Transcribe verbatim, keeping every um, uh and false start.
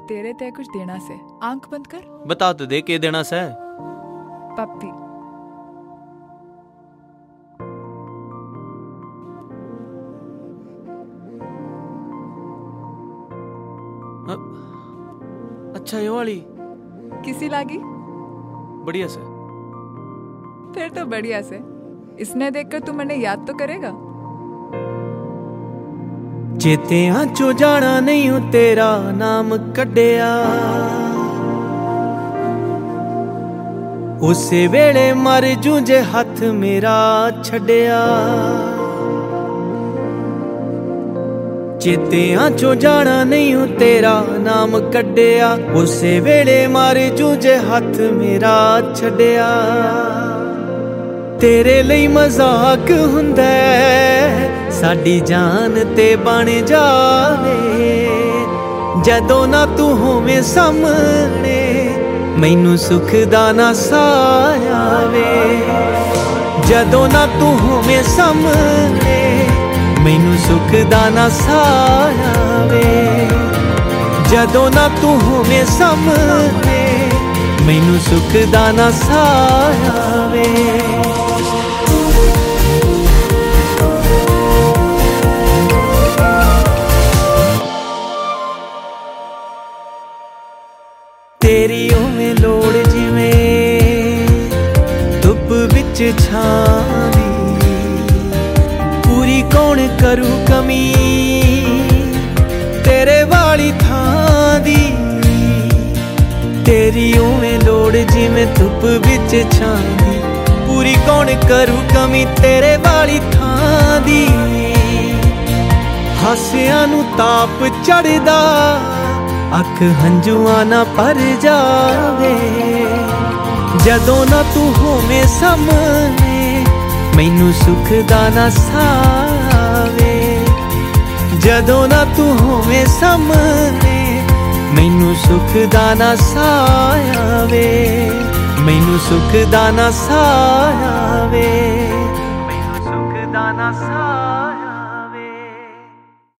तेरे ते कुछ देना से। आंख बंद कर। बता तो दे के देना से। पप्पी। अच्छा ये वाली किसी लागी? बढ़िया से। फिर तो बढ़िया से। इसने देखकर तू मैंने याद तो करेगा। चेतियां चो जाना नहीं हूं तेरा नाम कड्डिया, उसे वेले मर जूं जे हथ मेरा छड्डिया। चेतियां चो जाना नहीं हूं तेरा नाम कड्डिया, उसे वेले मर जूं जे हथ मेरा छड्डिया। तेरे ਲਈ मजाक हुंदा साडी जान ते बन जावे, जदों ना तू होवे सामने मैनू सुख दा ना साह आवे। जदों ना तू होवे सामने मैनू सुख दा ना साह आवे। जदों ना तू होवे सामने मैनू सुख दा ना साह आवे। तेरी उवें लोड़ जिवें धुप विच छां दी, पूरी कौन करू कमी तेरे वाली थां दी। तेरी उवें लोड़ जिवें धुप विच छां दी, पूरी कौन करू कमी तेरे वाली थां दी। हासियां नू ताप चढ़दा अख हंजुआ ना भर जावे, जदों ना तू होवे सामने मैनू सुख दा ना साह आवे। जदों ना तू होवे सामने मैनू सुख दा ना साह आवे। मैनू सुख दा ना साह आवे। मैनू सुख दा ना साह